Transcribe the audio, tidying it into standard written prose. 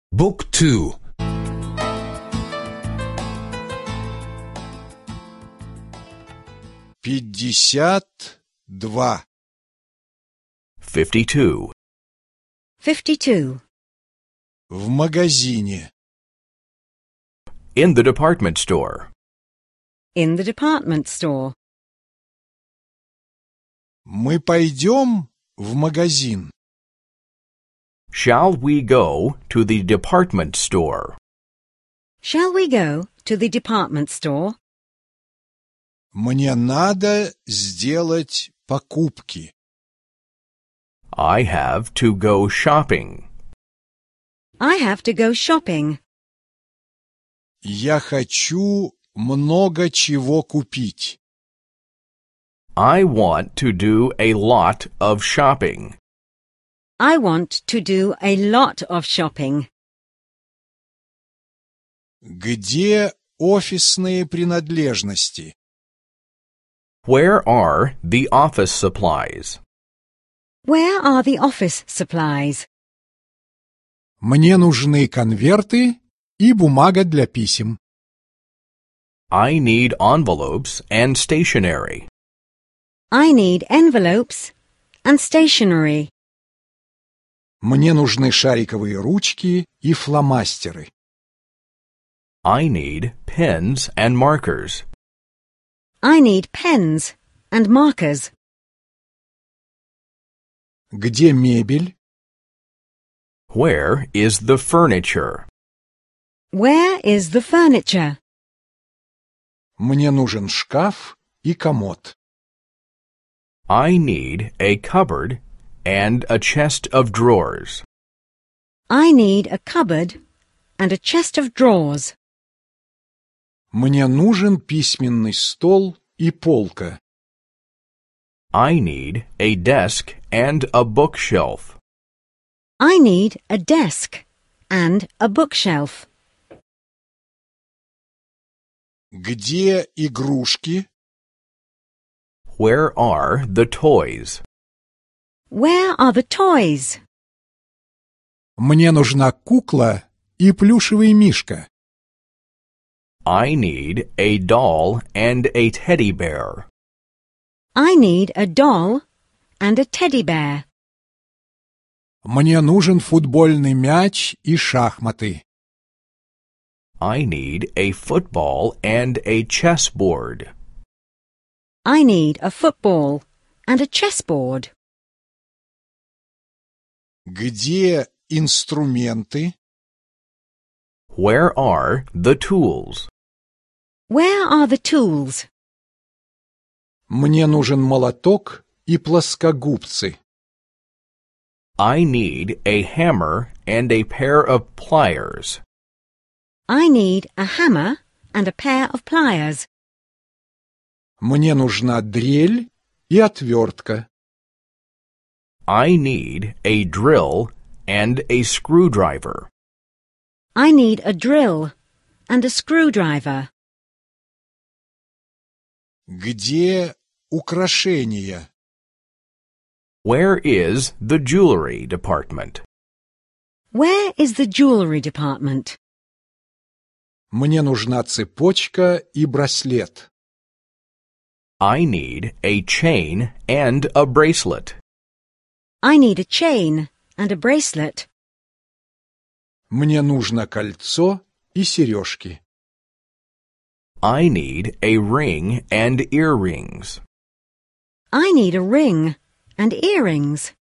Book 2. 52. 52. 52. В магазине. In the department store. In the department store. Мы пойдем в магазин. Shall we go to the department store? Shall we go to the department store? Мне надо сделать покупки. I have to go shopping. I have to go shopping. Я хочу много чего купить. I want to do a lot of shopping. I want to do a lot of shopping. Где офисные принадлежности? Where are the office supplies? Where are the office supplies? Мне нужны конверты и бумага для писем. I need envelopes and stationery. I need envelopes and stationery. Мне нужны шариковые ручки и фломастеры. I need pens and markers. I need pens and markers. Где мебель? Where is the furniture? Where is the furniture? Мне нужен шкаф и комод. I need a cupboard and a chest of drawers. I need a cupboard and a chest of drawers. Мне нужен письменный стол и полка. I need a desk and a bookshelf. I need a desk and a bookshelf. Где игрушки? Where are the toys? Where are the toys? Мне нужна кукла и плюшевый мишка. I need a doll and a teddy bear. I need a doll and a teddy bear. Мне нужен футбольный мяч и шахматы. I need a football and a chessboard. I need a football and a chessboard. Где инструменты? Where are the tools? Where are the tools? Мне нужен молоток и плоскогубцы. I need a hammer and a pair of pliers. I need a hammer and a pair of pliers. Мне нужна дрель и отвертка. I need a drill and a screwdriver. I need a drill and a screwdriver. Где украшения? Where is the jewelry department? Where is the jewelry department? Мне нужна цепочка и браслет. I need a chain and a bracelet. I need a chain and a bracelet. Мне нужно кольцо и сережки. I need a ring and earrings. I need a ring and earrings.